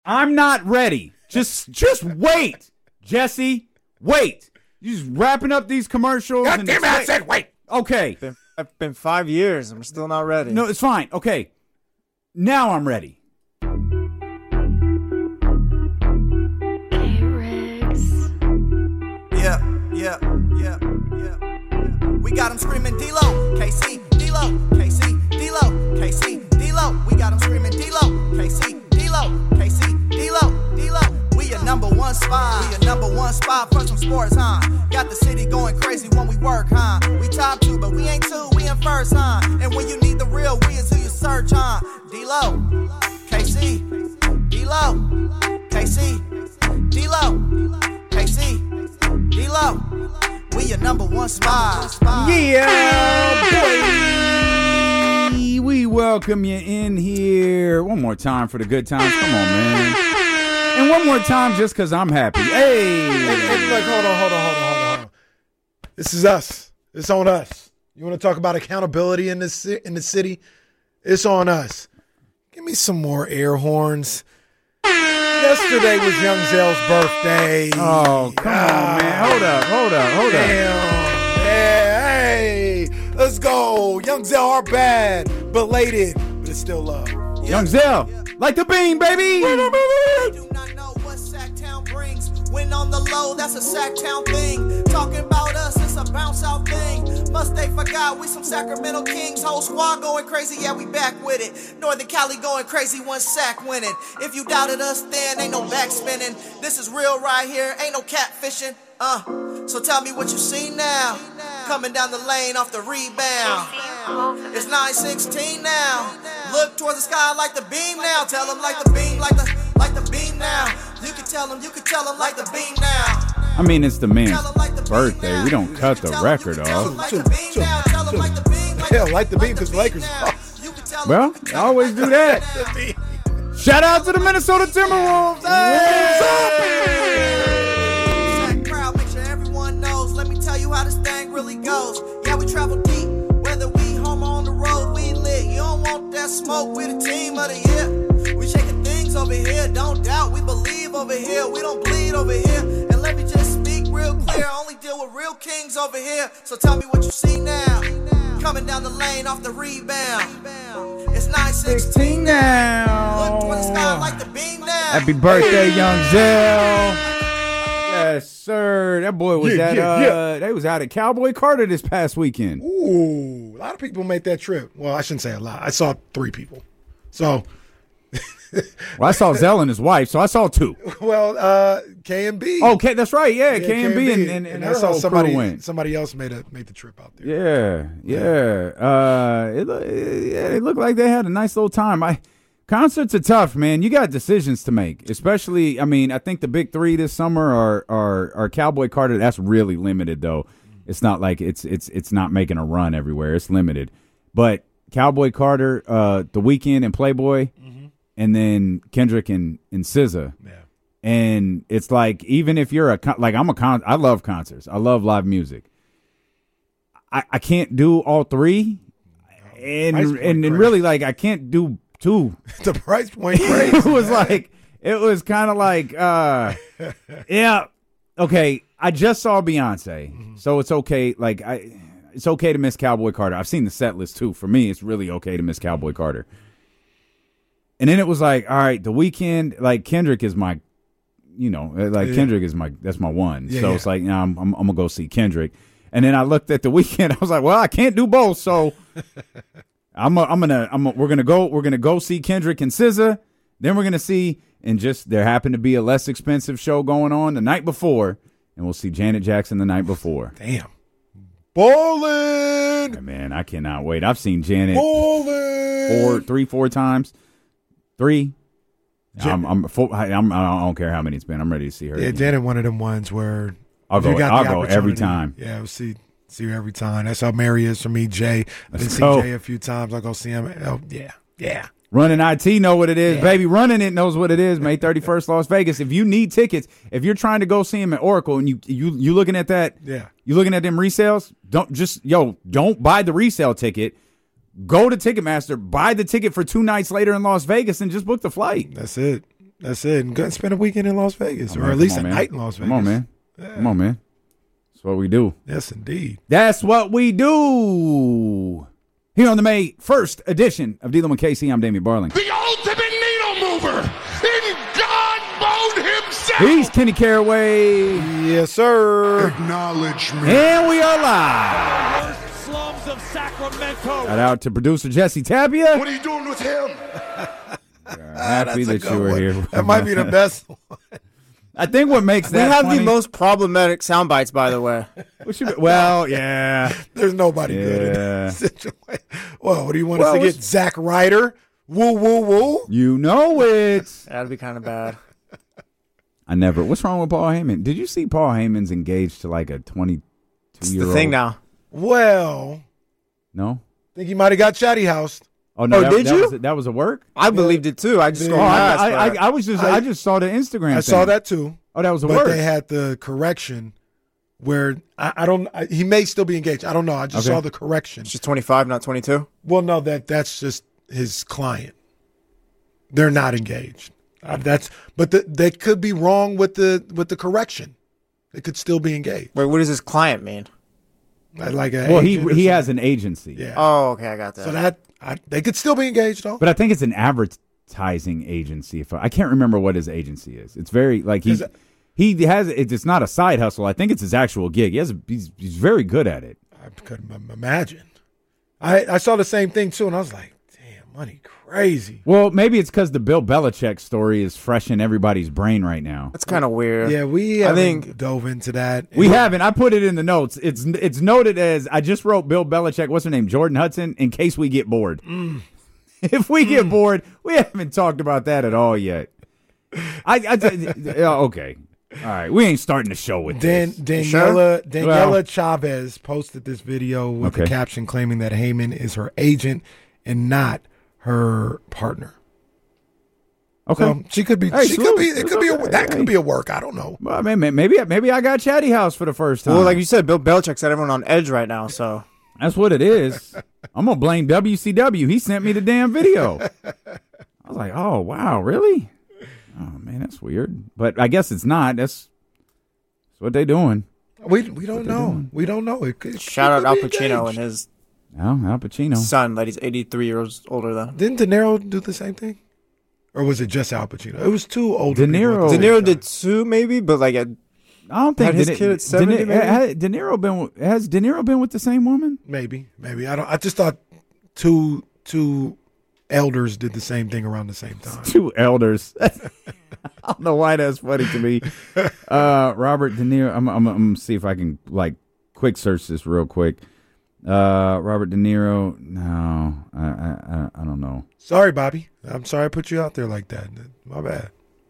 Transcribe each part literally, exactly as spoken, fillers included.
I'm not ready. Just just wait, Jesse. Wait. You just wrapping up these commercials. God and damn it, I said wait. Okay. Been, it's been five years. I'm still not ready. No, it's fine. Okay. Now I'm ready. Yeah, yeah, yeah, yeah. We got them screaming D-Lo, K C, D-Lo, K C, D-Lo, K C, D-Lo. We got them screaming D-Lo, K C, D-Lo, K C, D-Lo, D-Lo. We your number one spot. We your number one spot for some sports, huh? Got the city going crazy when we work, huh? We top two, but we ain't two, we in first, huh? And when you need the real, we is who you search, huh? D-Lo, K C, D-Lo, K C, D-Lo, K C, D-Lo. We your number one spot. Yeah, boy. We welcome you in here. One more time for the good times. Come on, man. And one more time just because I'm happy. Hey. Hey, hey, look, hold on, hold on, hold on, hold on, hold on. This is us. It's on us. You want to talk about accountability in this in the city? It's on us. Give me some more air horns. Yesterday was Young Zell's birthday. Oh, come ah, on, man. Hold up, hold up, hold damn. up. Hey, hey, let's go. Young Zell are bad, belated, but it's still love. Young Zell, like the beam, baby. They do not know what Sacktown brings. When on the low, that's a Sacktown thing. Talking about us, it's a bounce out thing. Must they forgot we some Sacramento Kings. Whole squad going crazy, yeah, we back with it. Northern Cali going crazy, one sack winning. If you doubted us then, ain't no back spinning. This is real right here, ain't no catfishing. Uh, so tell me what you see now. Coming down the lane off the rebound. It's nine sixteen now. Look towards the sky like the beam now. Tell them like the beam, like the like the beam now. You can tell them, you can tell them like the beam now. I mean, it's the man's birthday. We don't cut the record off. Yeah, like the beam because the Lakers. Well, I always do that. Shout out to the Minnesota Timberwolves. Hey! Crowd, make sure everyone knows. Let me tell you how this thing really goes. Yeah, we travel deep. Whether we home or on the road, we lit. You don't want that smoke. We the team of the year. We shaking things over here. Don't doubt. We believe over here. We don't bleed over here. And let me just speak real clear. I only deal with real kings over here. So tell me what you see now. Coming down the lane off the rebound. It's nine sixteen now. Look toward the sky like the beam now. Happy birthday, Young Zell. Yes, sir. That boy was Yeah, at yeah, uh yeah. they was out at Cowboy Carter this past weekend. Ooh, a lot of people make that trip. Well, I shouldn't say a lot. I saw three people. So, Well, I saw Zell and his wife, so I saw two. well, uh, K and B. Okay, that's right. Yeah, Yeah, K and B and, and, and I her saw whole somebody. crew went. Somebody else made a made the trip out there. Yeah, yeah. Uh, it, loo- yeah, it looked like they had a nice little time. I concerts are tough, man. You got decisions to make, especially. I mean, I think the big three this summer are are are Cowboy Carter. That's really limited, though. It's not like it's it's it's not making a run everywhere. It's limited, but Cowboy Carter, uh, The Weeknd and Playboy, mm-hmm. and then Kendrick and and S Z A. Yeah. And it's like, even if you're a con- like I'm a con, I love concerts. I love live music. I, I can't do all three, and Price and, point and crazy. really like I can't do two. The price point crazy. It was like it was kind of like uh, yeah, okay. I just saw Beyonce, mm-hmm. so it's okay. Like I, it's okay to miss Cowboy Carter. I've seen the set list too. For me, it's really okay to miss Cowboy Carter. And then it was like, all right, The Weeknd, like Kendrick is my. You know, like yeah. Kendrick is my that's my one. Yeah, so yeah. it's like, nah, I'm, I'm I'm gonna go see Kendrick. And then I looked at The Weeknd. I was like, well, I can't do both. So I'm a, I'm gonna I'm a, we're gonna go we're gonna go see Kendrick and S Z A. Then we're gonna see, and just there happened to be a less expensive show going on the night before, and we'll see Janet Jackson the night before. Damn, ballin', Yeah, man, I cannot wait. I've seen Janet ballin'. four, three, four times, three. Jan- I'm, I'm, full, I'm, I don't care how many it's been. I'm ready to see her. Yeah, again. Janet, one of them ones where I'll if you go. got I'll the go every opportunity- time. Yeah, we'll see see her every time. That's how Mary is for me. Jay, I've been Let's seeing go. Jay a few times. I'll go see him. Oh, yeah, yeah. Running I T know what it is, Yeah. baby. Running it knows what it is. May thirty-first, Las Vegas. If you need tickets, if you're trying to go see him at Oracle and you you you looking at that, Yeah. you looking at them resales, don't just yo, don't buy the resale ticket. Go to Ticketmaster, buy the ticket for two nights later in Las Vegas, and just book the flight. That's it. That's it. And go and spend a weekend in Las Vegas, Oh, or man, at least a come on, man. night in Las Vegas. Come on, man. Yeah. Come on, man. That's what we do. Yes, indeed. That's what we do. Here on the May first edition of Dealing with K C, I'm Damian Barling. The ultimate needle mover in God mode himself. He's Kenny Caraway. Yes, sir. Acknowledge me. And we are live. Worst slums of Sacramento. Shout out to producer Jesse Tapia. What are you doing with him? Happy That's a that good you were one. here. That might be the best one. I think what makes We that have funny, the most problematic sound bites, by the way. what should be- well, yeah. There's nobody good in Yeah. that situation. Well, what do you want Well, us to it's- get? Zack Ryder? Woo, woo, woo. You know it. That'd be kind of bad. I never. What's wrong with Paul Heyman? Did you see Paul Heyman's engaged to like a twenty-two It's year the old? thing now. Well, No. I think he might have got chatty housed. Oh no. Oh, that, did that you? Was, that was a work. I believed it too. I just Yeah. Oh, scrolled I, past. I, but- I, I was just. I, I- just saw the Instagram. I thing. saw that too. Oh, that was a But work. they had the correction where I, I don't. I, he may still be engaged. I don't know. I just Okay. saw the correction. She's twenty-five, not twenty-two. Well, no, that that's just his client. They're not engaged. Uh, that's but the, they could be wrong with the with the correction. They could still be engaged. Wait, what does his client mean? Like a well, he agent or he something. has an agency. Yeah. Oh, okay, I got that. So that I, they could still be engaged though. But I think it's an advertising agency. If I, I can't remember what his agency is. It's very like he Is it- he has. It's not a side hustle. I think it's his actual gig. He has. A, he's he's very good at it. I couldn't im- imagine. I I saw the same thing too, and I was like, "Damn, money crazy." Well, maybe it's because the Bill Belichick story is fresh in everybody's brain right now. That's kind of weird. Yeah, we I haven't think- dove into that. We haven't. I put it in the notes. It's it's noted as I just wrote Bill Belichick. What's her name? Jordan Hudson. In case we get bored. Mm. If we get bored, we haven't talked about that at all yet. I, I yeah, okay. All right. We ain't starting the show with Dan, this. Daniela Daniela Well- Chavez posted this video with Okay. the caption claiming that Heyman is her agent and not her partner. Okay. So she could be. Hey, she salute. could be. It It's could be. A, okay. that Hey. could be a work. I don't know. Well, I mean, maybe maybe I got Chatty House for the first time. Well, like you said, Bill Belichick's got everyone on edge right now. So That's what it is. I'm gonna blame W C W. He sent me the damn video. I was like, oh wow, really? Oh man, that's weird. But I guess it's not. That's that's what they doing. We we don't know. We don't know. It could, shout it out Al could be Pacino and engaged. his Oh, Al Pacino. son that he's eighty-three years older than. Didn't De Niro do the same thing, or was it just Al Pacino? It was two older. De people at Niro- the De same Niro time. did two, maybe, but like a, I don't think Had his De, kid at De, seventy, De, maybe? had De Niro been with- has De Niro been with the same woman? Maybe, maybe. I don't. I just thought two two elders did the same thing around the same time. Two elders. I don't know why that's funny to me. Uh, Robert De Niro. I'm, I'm, I'm gonna see if I can like quick search this real quick. Uh, Robert De Niro. No, I, I, I, I don't know. Sorry, Bobby. I'm sorry I put you out there like that. My bad.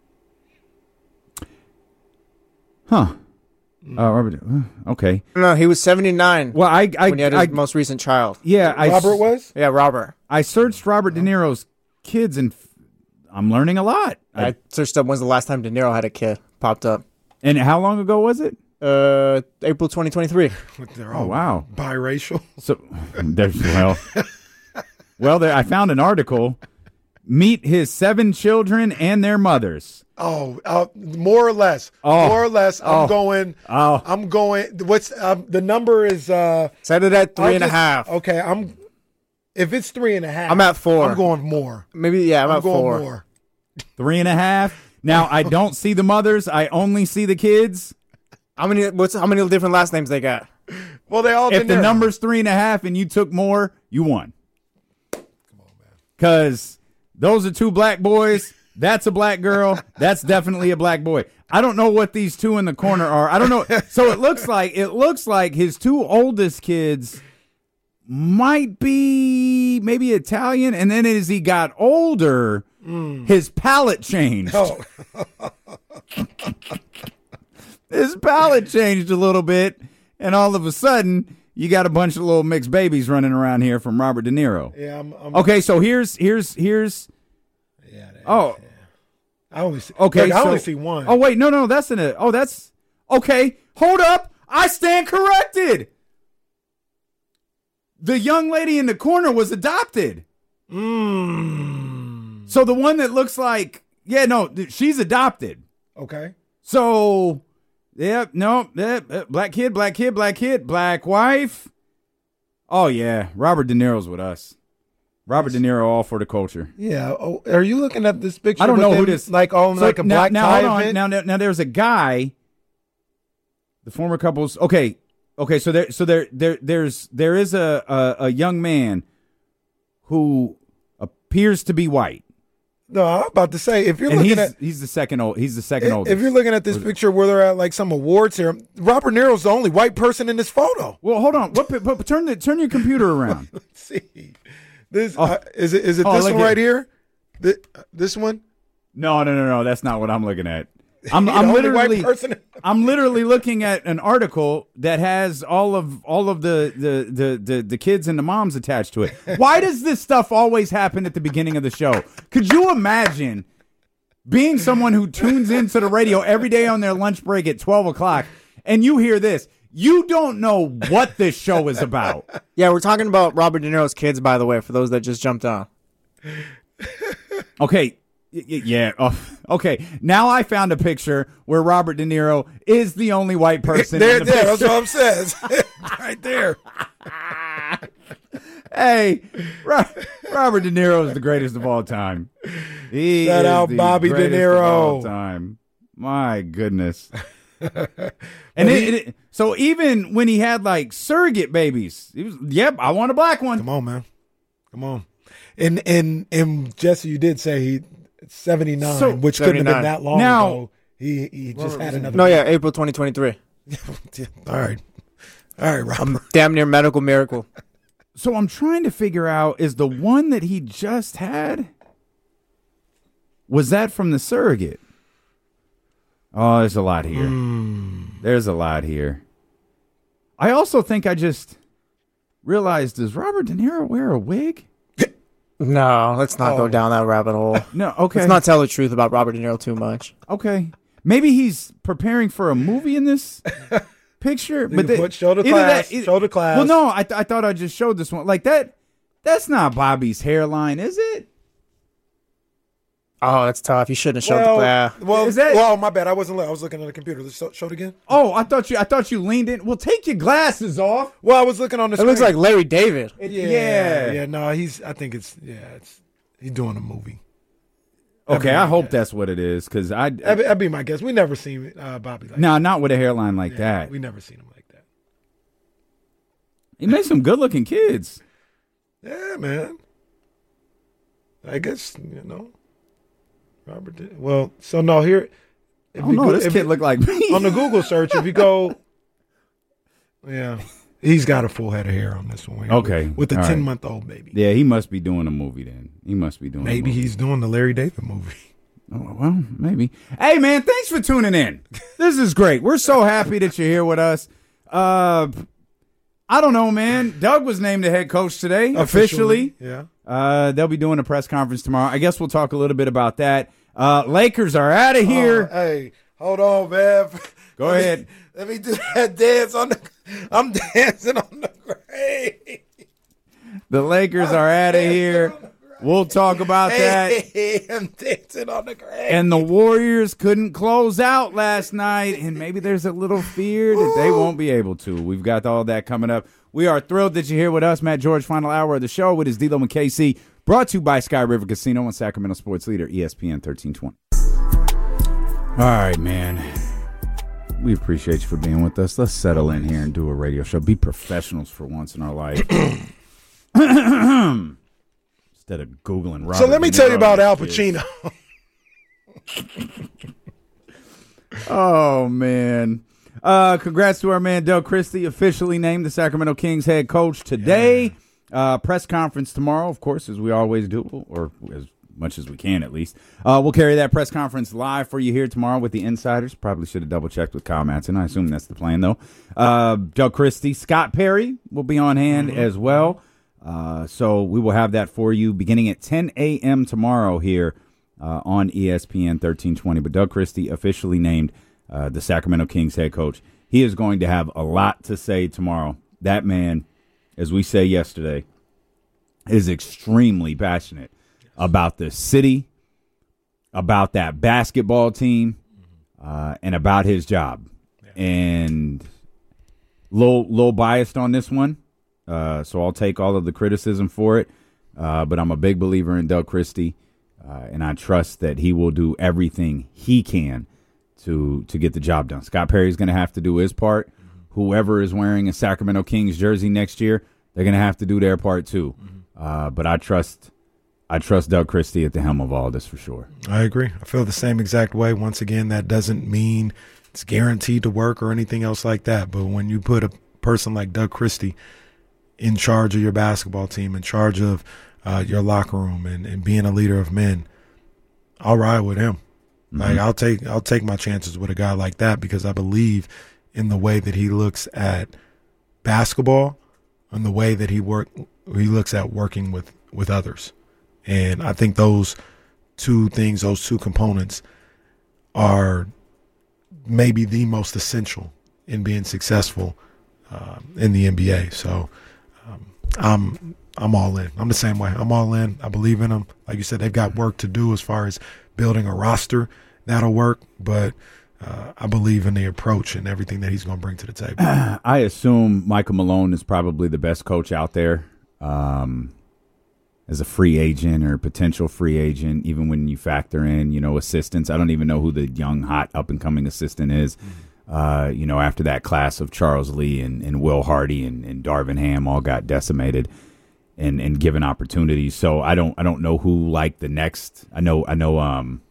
Huh. Uh, Robert. uh, Okay. no, he was seventy-nine Well, I, I, when he had his I most recent child. yeah, I, Robert was. Yeah, Robert. I searched Robert De Niro's kids, and f- I'm learning a lot. I- I searched up when's the last time De Niro had a kid. Popped up. and how long ago was it? Uh, April twenty twenty-three. They're Oh all wow. biracial. So there's well, well, there, I found an article. Meet his seven children and their mothers. Oh, uh, more or less. Oh. More or less. I'm Oh. going. Oh. I'm going. What's um, the number? Is uh, Set it at three I'll and a just- half. Okay, I'm. If it's three and a half, I'm at four. I'm going more. Maybe yeah, I'm, I'm at going four. more. Three and a half. Now I don't see the mothers. I only see the kids. How many? What's how many different last names they got? Well, they all. If the De Niro. number's three and a half and you took more, you won. Come on, man. Because those are two black boys. That's a black girl. That's definitely a black boy. I don't know what these two in the corner are. I don't know. So it looks like it looks like his two oldest kids might be maybe Italian, and then as he got older, his palate changed. Oh, His palate changed a little bit, and all of a sudden, you got a bunch of little mixed babies running around here from Robert De Niro. yeah. I'm. I'm Okay, so here's here's here's Yeah. that- oh I only see. okay. Look, I so- only see one. Oh wait, no, no, that's in a. Oh, that's okay. Hold up, I stand corrected. The young lady in the corner was adopted. Mm. So the one that looks like Yeah, no, th- she's adopted. Okay. So, yeah, no, yeah, uh, black kid, black kid, black kid, black wife. Oh, yeah, Robert De Niro's with us. Robert De Niro, all for the culture. Yeah. Oh, are you looking at this picture? I don't with know who them, this like on so like a now, black now, tie hold on. event? Now, now, now, there's a guy. The former couples. Okay, okay. So there, so there, there, there's there is a a, a young man who appears to be white, No, I'm about to say if you're and looking he's at he's the second old. He's the second if, oldest. if you're looking at this picture where they're at like some awards here, Robert De Niro's the only white person in this photo. Well, hold on. What? pi- pi- turn the turn your computer around. Let's see. This Oh. uh, is it. Is it Oh, this look one at- right here? This, this one. No, no, no, no. That's not what I'm looking at. I'm, The I'm only literally, white person. I'm literally looking at an article that has all of all of the the, the the the kids and the moms attached to it. Why does this stuff always happen at the beginning of the show? Could you imagine being someone who tunes into the radio every day on their lunch break at twelve o'clock and you hear this? You don't know what this show is about. Yeah, we're talking about Robert De Niro's kids, by the way, for those that just jumped on. Okay. Y- y- Yeah. Oh, okay. Now I found a picture where Robert De Niro is the only white person. There, in the there. That's picture. what I'm saying. Right there. Hey, Ro- Robert De Niro is the greatest of all time. He Shout is out the Bobby De greatest of all Niro. time. My goodness. And it, it, so even when he had like surrogate babies, he was, yep, I want a black one. Come on, man. Come on. And and and Jesse, you did say he seventy-nine, So- which couldn't have been seventy-nine. that long Now- ago. He he just had another. No, yeah, April twenty twenty-three. All right. All right, Robert. Damn near medical miracle. So I'm trying to figure out, is the one that he just had, was that from the surrogate? Oh, there's a lot here. There's a lot here. I also think I just realized, does Robert De Niro wear a wig? No, let's not Oh. go down that rabbit hole. No, okay. Let's not tell the truth about Robert De Niro too much. Okay. Maybe he's preparing for a movie in this picture. But the- put, show the either class. that- either- show the class. Well, no, I, th- I thought I just showed this one. Like that, that's not Bobby's hairline, is it? Oh, that's tough. You shouldn't have showed Well, the yeah. well, Is that- well, my bad. I wasn't. I was looking at the computer. Let's show, show it again. Oh, I thought you I thought you leaned in. Well, take your glasses off. Well, I was looking on the. It screen. looks like Larry David. It- Yeah, yeah. yeah. No, he's. I think it's. Yeah, it's. He's doing a movie. Okay, That'd I be hope my guess. that's what it is, because I That'd be, that'd be my guess. We never seen uh, Bobby like no, not with a hairline like that. that. We never seen him like that. He makes some good looking kids. Yeah, man. I guess you know. Robert. Did, well, so no here. If Oh you no, go- this if kid you- looked like me. on the Google search. If you go, yeah, he's got a full head of hair on this one. Okay, with a all right. ten month old baby. Yeah, he must be doing a movie then. He must be doing. a Maybe movie. he's doing the Larry David movie. Oh, well, maybe. Hey, man, thanks for tuning in. This is great. We're so happy that you're here with us. Uh, I don't know, man. Doug was named the head coach today, officially. Yeah. Uh, they'll be doing a press conference tomorrow. I guess we'll talk a little bit about that. Uh, Lakers are out of here. Oh, hey, hold on, man. Go Let me- ahead. Let me do that dance on the. I'm dancing on the grave. The Lakers are out of here. We'll talk about that. Hey, I'm dancing on the grave. And the Warriors couldn't close out last night, and maybe there's a little fear that they won't be able to. We've got all that coming up. We are thrilled that you're here with us, Matt George. Final hour of the show with his D-Lo and K C, brought to you by Sky River Casino and Sacramento Sports Leader, E S P N thirteen twenty. All right, man. We appreciate you for being with us. Let's settle in here and do a radio show. Be professionals for once in our life. Instead of Googling Robert So let me De tell you Niro about and Al kids. Pacino. Oh, man. Uh, congrats to our man, Doug Christie, officially named the Sacramento Kings head coach today. Uh, press conference tomorrow, of course, as we always do, or as much as we can at least. Uh, we'll carry that press conference live for you here tomorrow with the insiders. Probably should have double-checked with Kyle Matson. I assume that's the plan, though. Uh, Doug Christie, Scott Perry will be on hand Mm-hmm. as well. Uh, so we will have that for you beginning at ten a.m. tomorrow here uh, on E S P N thirteen twenty. But Doug Christie officially named uh, the Sacramento Kings head coach. He is going to have a lot to say tomorrow. That man, as we say yesterday, is extremely passionate about the city about that basketball team uh, and about his job. Yeah. And little, little biased on this one, uh, so I'll take all of the criticism for it. Uh, but I'm a big believer in Doug Christie, uh, and I trust that he will do everything he can to to get the job done. Scott Perry's going to have to do his part. Mm-hmm. Whoever is wearing a Sacramento Kings jersey next year, they're going to have to do their part too. Mm-hmm. Uh, but I trust I trust Doug Christie at the helm of all this for sure. I agree. I feel the same exact way. Once again, that doesn't mean it's guaranteed to work or anything else like that. But when you put a person like Doug Christie in charge of your basketball team, in charge of uh, your locker room, and, and being a leader of men, I'll ride with him. Mm-hmm. Like I'll take I'll take my chances with a guy like that because I believe in the way that he looks at basketball and the way that he work he looks at working with, with others. And I think those two things, those two components, are maybe the most essential in being successful uh, in the N B A. So um, I'm I'm all in. I'm the same way. I'm all in. I believe in them. Like you said, they've got work to do as far as building a roster. That'll work, but uh, I believe in the approach and everything that he's going to bring to the table. I assume Michael Malone is probably the best coach out there um, as a free agent or potential free agent, even when you factor in, you know, assistants. I don't even know who the young, hot, up-and-coming assistant is. Mm-hmm. Uh, you know, after that class of Charles Lee and, and Will Hardy and, and Darvin Ham all got decimated and, and given opportunities. So I don't I don't know who like the next. I know I know. Um,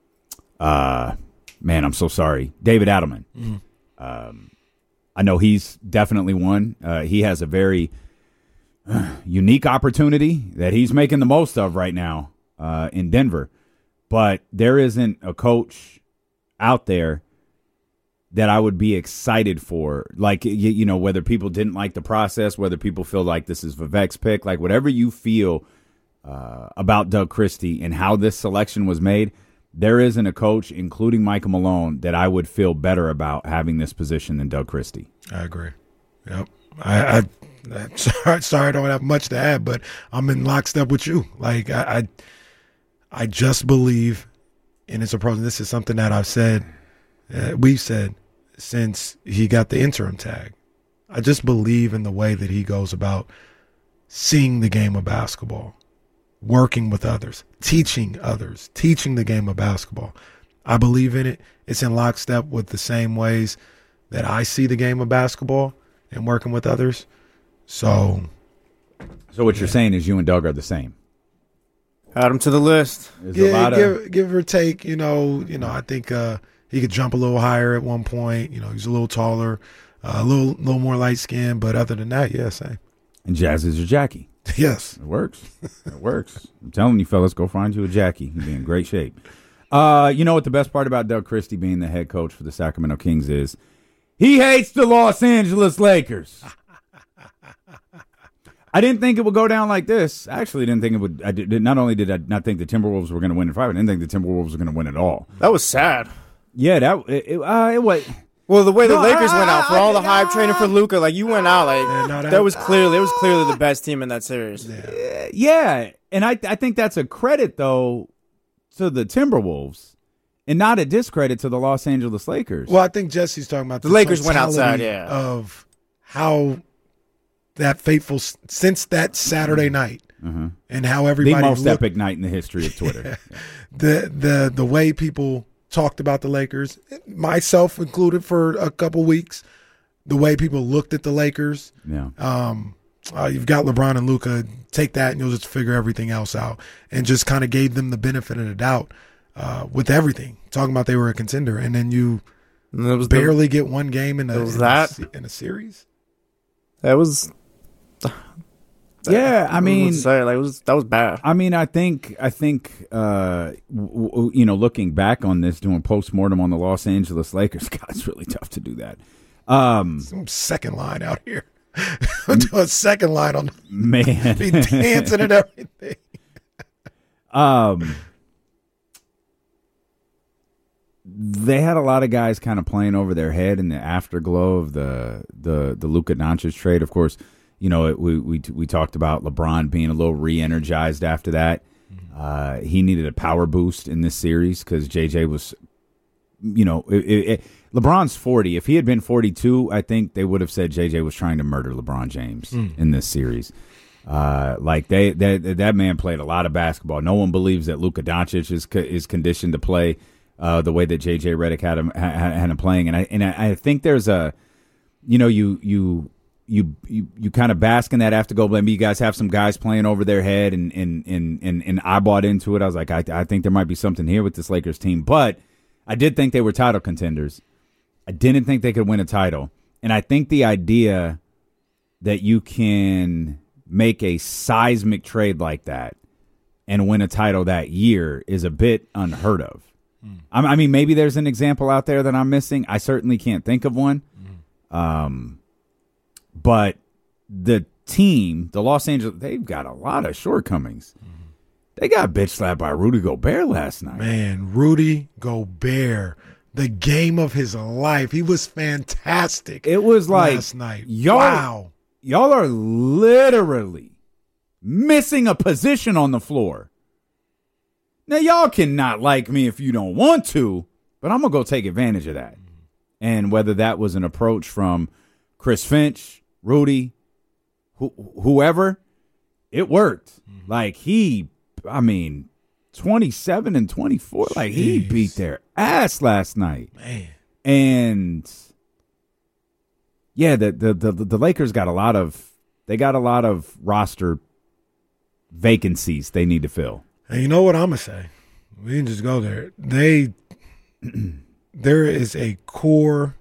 uh, man, I'm so sorry, David Adelman. Mm. Um, I know he's definitely one. Uh, he has a very uh, unique opportunity that he's making the most of right now uh, in Denver. But there isn't a coach out there that I would be excited for. Like, you, you know, whether people didn't like the process, whether people feel like this is Vivek's pick, like whatever you feel uh, about Doug Christie and how this selection was made, there isn't a coach, including Michael Malone, that I would feel better about having this position than Doug Christie. I agree. Yep. I, I I'm sorry, sorry I don't have much to add, but I'm in lockstep with you. Like, I, I, I just believe in his approach. This is something that I've said, uh, we've said since he got the interim tag. I just believe in the way that he goes about seeing the game of basketball, working with others, teaching others, teaching the game of basketball. I believe in it. It's in lockstep with the same ways that I see the game of basketball and working with others. So, so what yeah. you're saying is you and Doug are the same. Add him to the list. There's yeah, a lot give, of... give or take. You know, you know. I think uh, he could jump a little higher at one point. You know, he's a little taller, uh, a little, little more light skinned. But other than that, yeah, same. And Jazz is your Jackie. Yes, it works. It works. I'm telling you, fellas, go find you a Jackie. He'll be in great shape. Uh, you know what the best part about Doug Christie being the head coach for the Sacramento Kings is? He hates the Los Angeles Lakers. I didn't think it would go down like this. I actually didn't think it would. I did, not only did I not think the Timberwolves were going to win in five, I didn't think the Timberwolves were going to win at all. That was sad. Yeah, that it, it, uh, it was. Well, the way the no, Lakers I, went out for all the I, hype training for Luka, like you went out, like yeah, no, that, that was clearly, it was clearly the best team in that series. Yeah, yeah. And I, I think that's a credit though to the Timberwolves, and not a discredit to the Los Angeles Lakers. Well, I think Jesse's talking about the, the Lakers went outside, yeah, of how that fateful since that Saturday night, mm-hmm. and how everybody the most looked, epic night in the history of Twitter. yeah. The the the way people talked about the Lakers, myself included, for a couple weeks. The way people looked at the Lakers. Yeah. Um, uh, you've got LeBron and Luka. Take that, and you'll just figure everything else out. And just kind of gave them the benefit of the doubt uh, with everything. Talking about they were a contender, and then you and it was barely the, get one game in a, was in, that? a in a series. That was. Yeah, I mean, say, like, it was, that was bad. I mean, I think, I think, uh, w- w- you know, looking back on this, doing postmortem on the Los Angeles Lakers, God, it's really tough to do that. Um, Some second line out here, do a second line on man, be dancing and everything. um, they had a lot of guys kind of playing over their head in the afterglow of the the the Luka Doncic trade, of course. You know, it, we we we talked about LeBron being a little re-energized after that. Uh, he needed a power boost in this series because J J was, you know, it, it, it, LeBron's forty. If he had been forty-two, I think they would have said J J was trying to murder LeBron James mm. in this series. Uh, like they, they, that man played a lot of basketball. No one believes that Luka Doncic is is conditioned to play uh, the way that J J Redick had him had, had him playing. And I and I, I think there's a, you know, you you. You you, you kind of bask in that afterglow. Maybe you guys have some guys playing over their head, and and, and, and and I bought into it. I was like, I, I think there might be something here with this Lakers team. But I did think they were title contenders. I didn't think they could win a title. And I think the idea that you can make a seismic trade like that and win a title that year is a bit unheard of. Mm. I mean, maybe there's an example out there that I'm missing. I certainly can't think of one. Mm. Um But the team, the Los Angeles, they've got a lot of shortcomings. Mm-hmm. They got bitch slapped by Rudy Gobert last night. Man, Rudy Gobert, the game of his life. He was fantastic. It was like last night. Y'all, wow. Y'all are literally missing a position on the floor. Now, y'all cannot like me if you don't want to, but I'm going to go take advantage of that. Mm-hmm. And whether that was an approach from Chris Finch, Rudy, wh- whoever, it worked. Mm-hmm. Like he, I mean, twenty-seven and twenty-four. Jeez. Like he beat their ass last night. Man. And yeah, the, the the the Lakers got a lot of they got a lot of roster vacancies they need to fill. And you know what I'm gonna say? We can just go there. They there is a core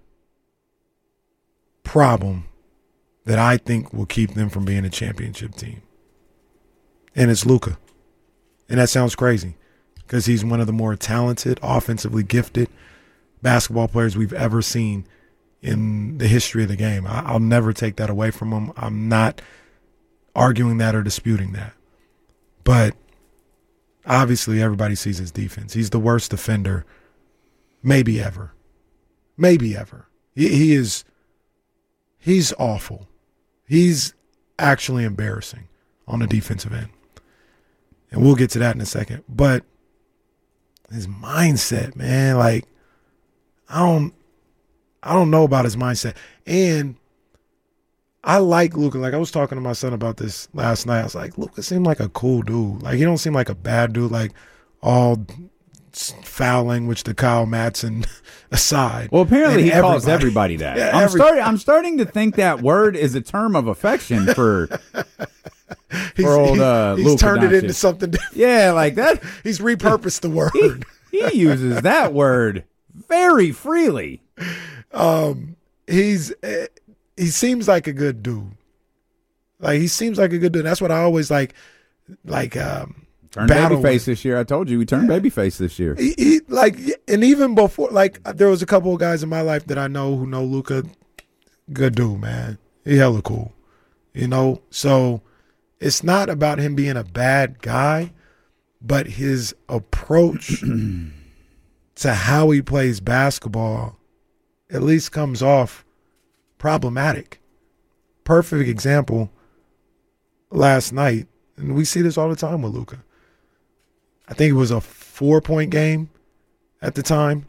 problem that I think will keep them from being a championship team. And it's Luka. And that sounds crazy because he's one of the more talented, offensively gifted basketball players we've ever seen in the history of the game. I, I'll never take that away from him. I'm not arguing that or disputing that. But obviously everybody sees his defense. He's the worst defender maybe ever. Maybe ever. He, he is he's awful. He's actually embarrassing on the defensive end. And we'll get to that in a second. But his mindset, man, like I don't I don't know about his mindset. And I like Luka. Like I was talking to my son about this last night. I was like, Luka seemed like a cool dude. Like he don't seem like a bad dude, like all foul language to Kyle Madsen aside. Well, apparently and he everybody, calls everybody that. Yeah, I'm every, starting. I'm starting to think that word is a term of affection for he's, for old uh, he's Luka turned Doncic. it into something different. Yeah, like that. He's repurposed the word. He, he uses that word very freely. Um, he's uh, he seems like a good dude. Like he seems like a good dude. That's what I always like. Like um. Turned babyface this year. I told you we turned yeah. babyface this year. He, he like, and even before, like, there was a couple of guys in my life that I know who know Luka. Good dude, man. He hella cool, you know. So it's not about him being a bad guy, but his approach to how he plays basketball at least comes off problematic. Perfect example last night, and we see this all the time with Luka. I think it was a four-point game at the time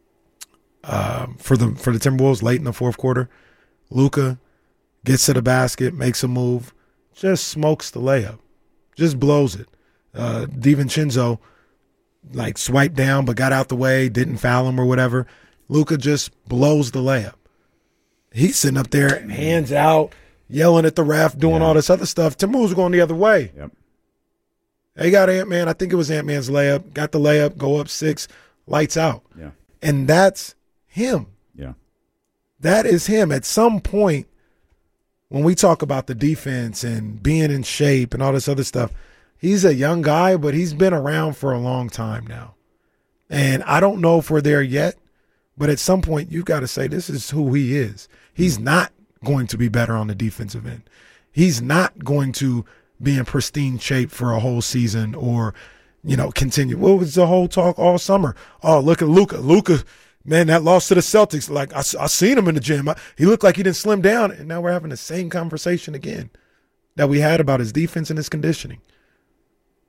um, for the for the Timberwolves late in the fourth quarter. Luka gets to the basket, makes a move, just smokes the layup, just blows it. Uh, DiVincenzo like swiped down but got out the way, didn't foul him or whatever. Luka just blows the layup. He's sitting up there, hands out, yelling at the ref, doing yeah. all this other stuff. Timberwolves going the other way. Yep. They got Ant-Man. I think it was Ant-Man's layup. Got the layup, go up six, lights out. Yeah. And that's him. Yeah. That is him. At some point, when we talk about the defense and being in shape and all this other stuff, he's a young guy, but he's been around for a long time now. And I don't know if we're there yet, but at some point, you've got to say this is who he is. He's not going to be better on the defensive end. He's not going to be in pristine shape for a whole season or, you know, continue. What was the whole talk all summer? Oh, look at Luka. Luka, man, that loss to the Celtics. Like, I, I seen him in the gym. I, he looked like he didn't slim down. And now we're having the same conversation again that we had about his defense and his conditioning.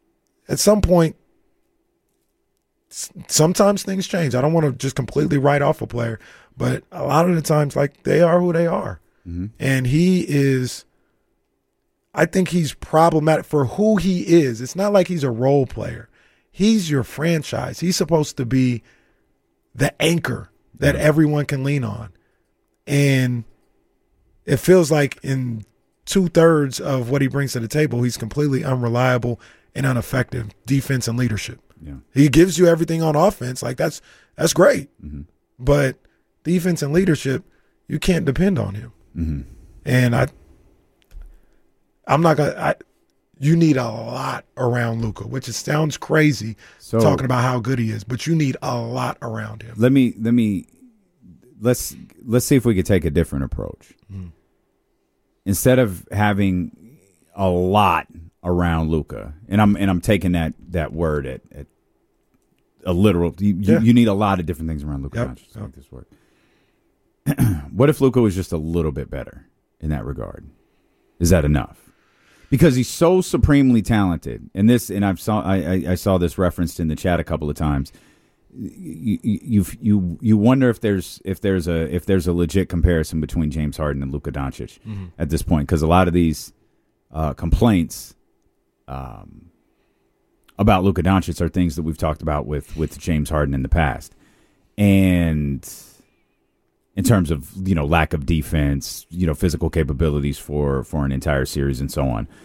at some point, s- sometimes things change. I don't want to just completely write off a player, but a lot of the times, like, they are who they are. Mm-hmm. And he is, I think he's problematic for who he is. It's not like he's a role player. He's your franchise. He's supposed to be the anchor that everyone can lean on. And it feels like in two-thirds of what he brings to the table, he's completely unreliable and ineffective, defense and leadership. Yeah. He gives you everything on offense. Like, that's that's great. Mm-hmm. But defense and leadership, you can't depend on him. Mm-hmm. And I, I'm not going to – you need a lot around Luka, which it sounds crazy So- talking about how good he is, but you need a lot around him. Let me let me let's let's see if we could take a different approach. Mm. Instead of having a lot around Luka, and I'm and I'm taking that that word at, at a literal. You, Yeah. you, you need a lot of different things around Luka Yep. Doncic to Yep. make this work. What if Luka was just a little bit better in that regard? Is that enough? Because he's so supremely talented, and this, and I've saw I, I, I saw this referenced in the chat a couple of times. You you you you wonder if there's if there's a if there's a legit comparison between James Harden and Luka Doncic Mm-hmm. at this point, because a lot of these uh, complaints um, about Luka Doncic are things that we've talked about with with James Harden in the past, and in terms of, you know, lack of defense, you know, physical capabilities for for an entire series and so on.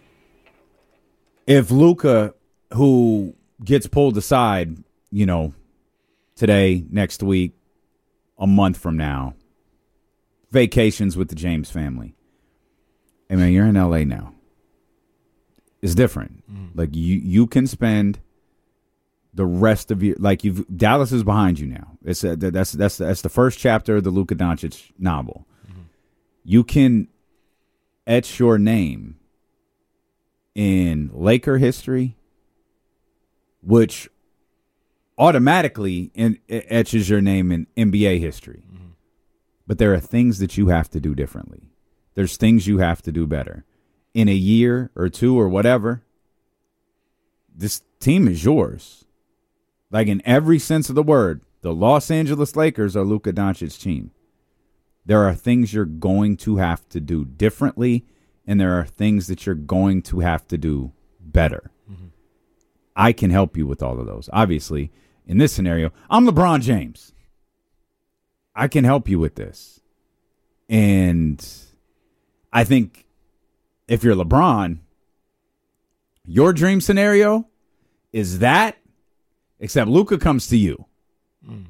If Luka, who gets pulled aside, you know, today, next week, a month from now, vacations with the James family. I mean, you're in L A now. It's different. Like, you you can spend the rest of your, like, you've Dallas is behind you now. It's a, that's that's that's the first chapter of the Luka Doncic novel. You can etch your name in Laker history, which automatically in, etches your name in N B A history. Mm-hmm. But there are things that you have to do differently. There's things you have to do better. In a year or two or whatever, this team is yours. Like, in every sense of the word, the Los Angeles Lakers are Luka Doncic's team. There are things you're going to have to do differently, and there are things that you're going to have to do better. Mm-hmm. I can help you with all of those. Obviously, in this scenario, I'm LeBron James. I can help you with this. And I think if you're LeBron, your dream scenario is that, except Luka comes to you mm.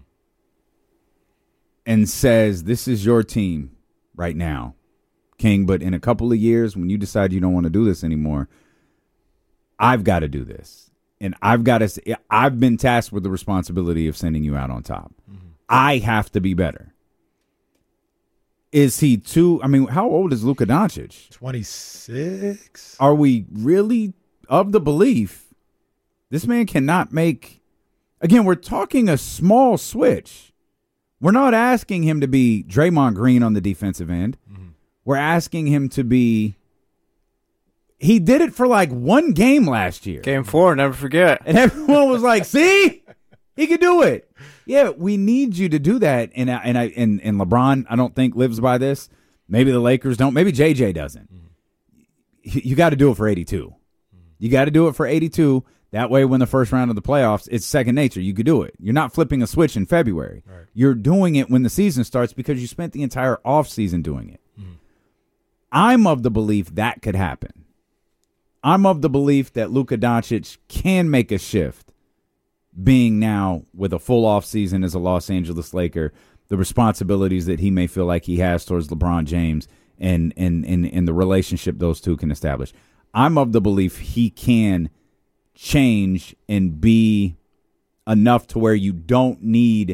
and says, this is your team right now, King, but in a couple of years, when you decide you don't want to do this anymore, I've got to do this. And I've got to, I've been tasked with the responsibility of sending you out on top. Mm-hmm. I have to be better. Is he too, I mean, how old is Luka Doncic? twenty-six Are we really of the belief this man cannot make, again, we're talking a small switch. We're not asking him to be Draymond Green on the defensive end. Mm-hmm. We're asking him to be, he did it for like one game last year. Game four, never forget. And everyone was like, see, he could do it. Yeah, we need you to do that. And I, and I and, and LeBron, I don't think, lives by this. Maybe the Lakers don't. Maybe J J doesn't. Mm-hmm. You got to do it for eighty-two. Mm-hmm. You got to do it for eighty-two. That way, when the first round of the playoffs, it's second nature. You could do it. You're not flipping a switch in February. Right. You're doing it when the season starts because you spent the entire offseason doing it. Mm-hmm. I'm of the belief that could happen. I'm of the belief that Luka Doncic can make a shift, being now with a full offseason as a Los Angeles Laker, the responsibilities that he may feel like he has towards LeBron James and, and, and, and the relationship those two can establish. I'm of the belief he can change and be enough to where you don't need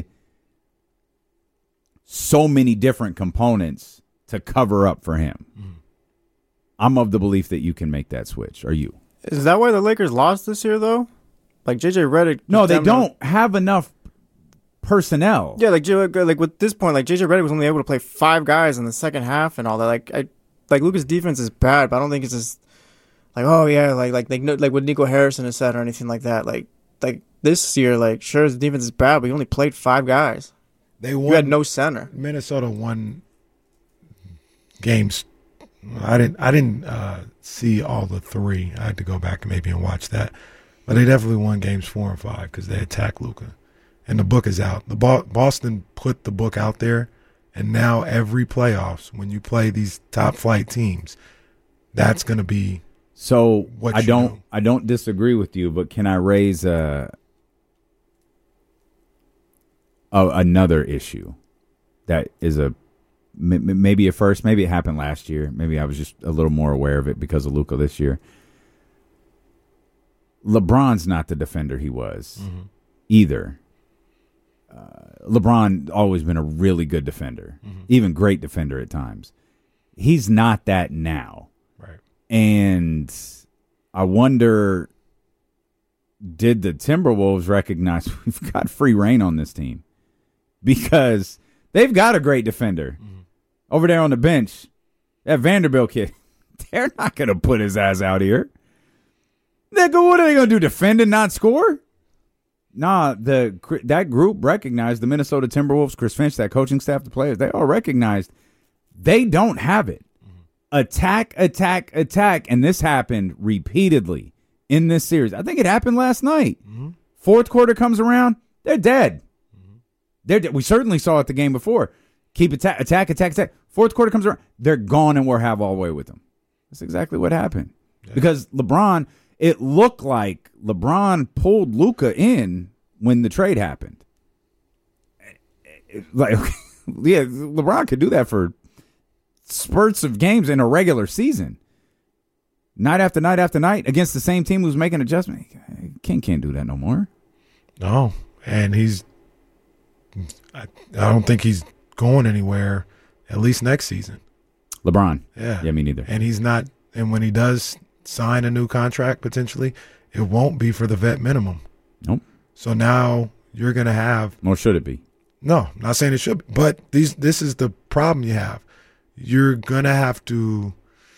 so many different components to cover up for him. Mm. I'm of the belief that you can make that switch. Are you? Is that why the Lakers lost this year, though? Like J J Redick. No, they don't have enough personnel. Yeah, like like with this point, like J J Redick was only able to play five guys in the second half and all that. Like I, like Luka's defense is bad, but I don't think it's as like oh yeah, like like like, no, like what Nico Harrison has said or anything like that. Like like this year, like sure the defense is bad, but we only played five guys. They won. We had no center. Minnesota won games. I didn't. I didn't uh, see all the three. I had to go back maybe and watch that. But they definitely won games four and five because they attacked Luka, and the book is out. The Bo- Boston put the book out there, and now every playoffs when you play these top flight teams, that's going to be. So what I you don't. know. I don't disagree with you, but can I raise a, a another issue that is a. Maybe at first, maybe it happened last year. Maybe I was just a little more aware of it because of Luka this year. LeBron's not the defender he was mm-hmm. either. Uh, LeBron always been a really good defender, mm-hmm. even great defender at times. He's not that now. Right. And I wonder, did the Timberwolves recognize we've got free reign on this team? Because they've got a great defender. Mm-hmm. Over there on the bench, that Vanderbilt kid, they're not going to put his ass out here. Nigga, what are they going to do, defend and not score? Nah, the that group recognized, the Minnesota Timberwolves, Chris Finch, that coaching staff, the players, they all recognized they don't have it. Mm-hmm. Attack, attack, attack, and this happened repeatedly in this series. I think it happened last night. Mm-hmm. Fourth quarter comes around, they're dead. Mm-hmm. They're de- we certainly saw it the game before. Keep attack, attack, attack, attack. Fourth quarter comes around, they're gone, and we'll have all the way with them. That's exactly what happened. Yeah. Because LeBron, it looked like LeBron pulled Luka in when the trade happened. Like, yeah, LeBron could do that for spurts of games in a regular season. Night after night after night against the same team who's making adjustments. King can't do that no more. No, and he's I, I don't think he's going anywhere at least next season. LeBron. Yeah. Yeah, me neither. And he's not, and when he does sign a new contract potentially, it won't be for the vet minimum. Nope. So now you're going to have. Or should it be? No, not saying it should be, but these, this is the problem you have. You're going to have to.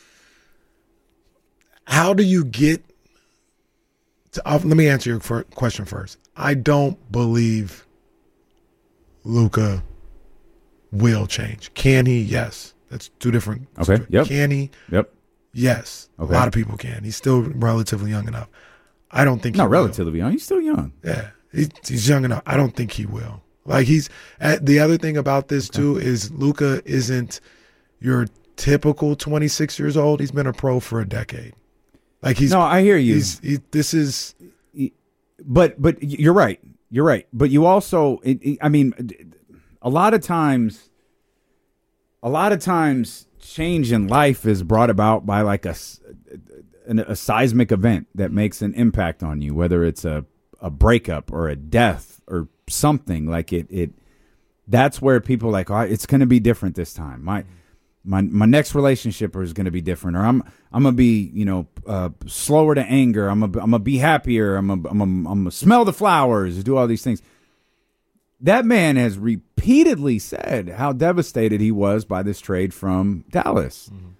How do you get to, uh, let me answer your fir- question first. I don't believe Luka will change. Can he? Yes. That's two different. Okay. Yep. Can he? Yep. Yes. Okay. A lot of people can. He's still relatively young enough. I don't think he Not will. relatively young. He's still young. Yeah. He's, he's young enough. I don't think he will. Like he's at, the other thing about this okay. too is Luka isn't your typical twenty-six years old. He's been a pro for a decade. Like he's No, I hear you. He's, he, this is But but you're right. You're right. But you also it, it, I mean a lot of times a lot of times change in life is brought about by like a a, a seismic event that makes an impact on you, whether it's a a breakup or a death or something like it it that's where people are like, oh, it's going to be different this time. My my my next relationship is going to be different, or I'm I'm gonna be you know uh, slower to anger. I'm gonna I'm gonna be happier. I'm gonna, I'm gonna, I'm gonna smell the flowers. Do all these things. That man has repeatedly said how devastated he was by this trade from Dallas. Mm-hmm.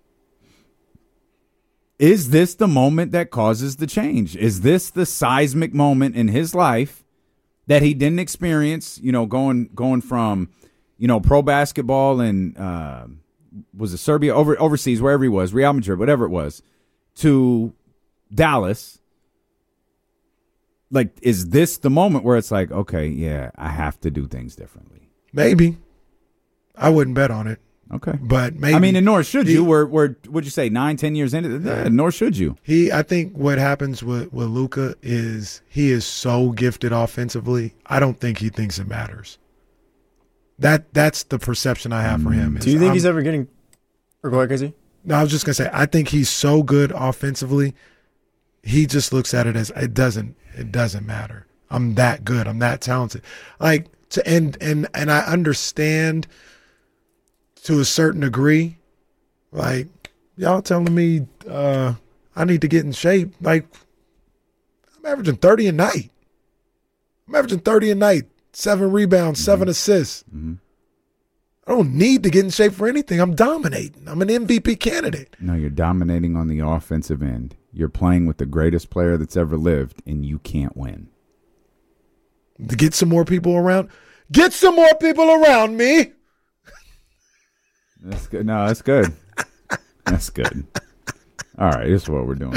Is this the moment that causes the change? Is this the seismic moment in his life that he didn't experience? You know, going going from you know pro basketball and. Uh, was it Serbia, over overseas, wherever he was, Real Madrid, whatever it was, to Dallas. Like, is this the moment where it's like, okay, yeah, I have to do things differently? Maybe. I wouldn't bet on it. Okay. But maybe. I mean, and nor should he, you. We're, we're, what'd you say, nine, ten years into it? Yeah, nor should you. He, I think what happens with, with Luka is he is so gifted offensively, I don't think he thinks it matters. That That's the perception I have for him. Do you think I'm, he's ever getting – or go ahead, Casey? No, I was just going to say, I think he's so good offensively, he just looks at it as it doesn't it doesn't matter. I'm that good. I'm that talented. Like to and and and I understand to a certain degree, like y'all telling me uh, I need to get in shape. Like I'm averaging thirty a night. I'm averaging thirty a night. Seven rebounds, seven mm-hmm. assists. Mm-hmm. I don't need to get in shape for anything. I'm dominating. I'm an M V P candidate. No, you're dominating on the offensive end. You're playing with the greatest player that's ever lived, and you can't win. To get some more people around. Get some more people around me. That's good. No, that's good. That's good. All right, this is what we're doing.